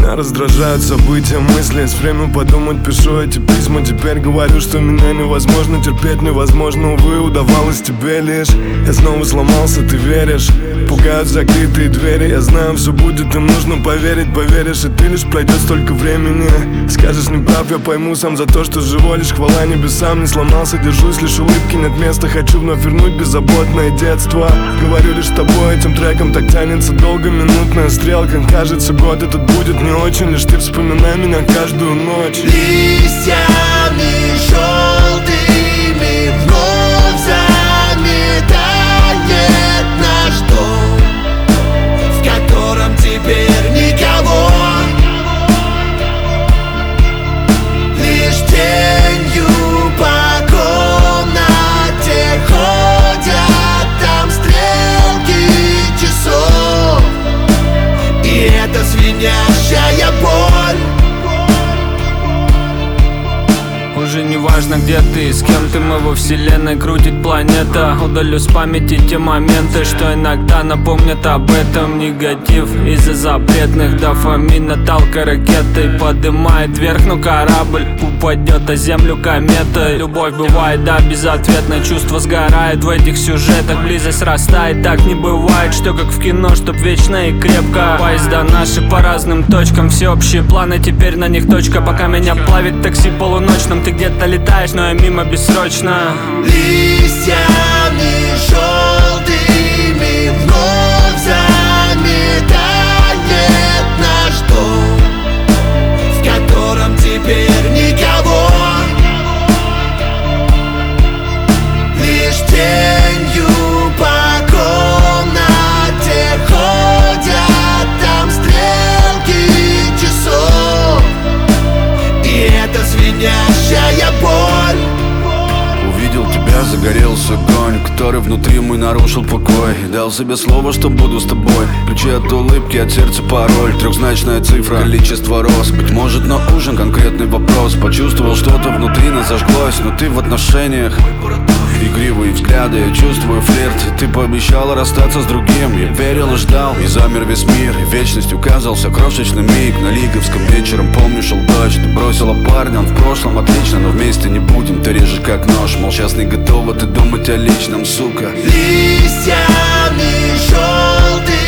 Меня раздражают события, мысли. Есть время подумать, пишу эти письма. Теперь говорю, что меня невозможно терпеть, невозможно, увы, удавалось тебе лишь. Я снова сломался, ты веришь? Пугают закрытые двери. Я знаю, все будет, им нужно поверить. Поверишь, и ты лишь пройдет столько времени. Скажешь, не прав, я пойму сам за то, что живой лишь хвала небесам. Не сломался, держусь, лишь улыбки нет места. Хочу вновь вернуть беззаботное детство. Говорю лишь с тобой, этим треком так тянется долго минутная стрелка. Кажется, год этот будет не очень, лишь ты вспоминай меня каждую ночь. Листьями желтыми вновь заметает наш дом, в котором теперь никого. Лишь тенью по комнате ходят там стрелки часов, и это звенящая боль. Уже не важно, где ты, с кем ты, мы во вселенной крутит планета. Удалю с памяти те моменты, что иногда напомнят об этом. Негатив из-за запретных дофамина талка ракетой подымает вверх, но корабль упадет о землю кометой. Любовь бывает, да, безответно, чувство сгорает в этих сюжетах. Близость растает, так не бывает, что как в кино, чтоб вечно и крепко. Поезда наши по разным точкам, всеобщие планы, теперь на них точка. Пока меня плавит такси полуночным, ты где-то летаешь, но я мимо бессрочно. Листьями желтыми вновь заметает наш дом, в котором теперь никого. Лишь тенью по комнате ходят там стрелки часов, и это звенящая боль. Увидел тебя, загорелся огонь, который внутри мой нарушил покой. Дал себе слово, что буду с тобой. Ключи от улыбки, от сердца пароль. Трехзначная цифра, количество роз. Быть может, на ужин конкретный вопрос. Почувствовал, что-то внутри нас зажглось, но ты в отношениях. Игривые взгляды, я чувствую флирт. Ты пообещала расстаться с другим. Я верил и ждал, и замер весь мир. И вечность указался крошечный миг. На Лиговском вечером, помню, шел дождь. Ты бросила парня, он в прошлом отлично, но вместе не будем. Ты режешь как нож, мол, сейчас не готова ты думать о личном, сука. Листьями желтыми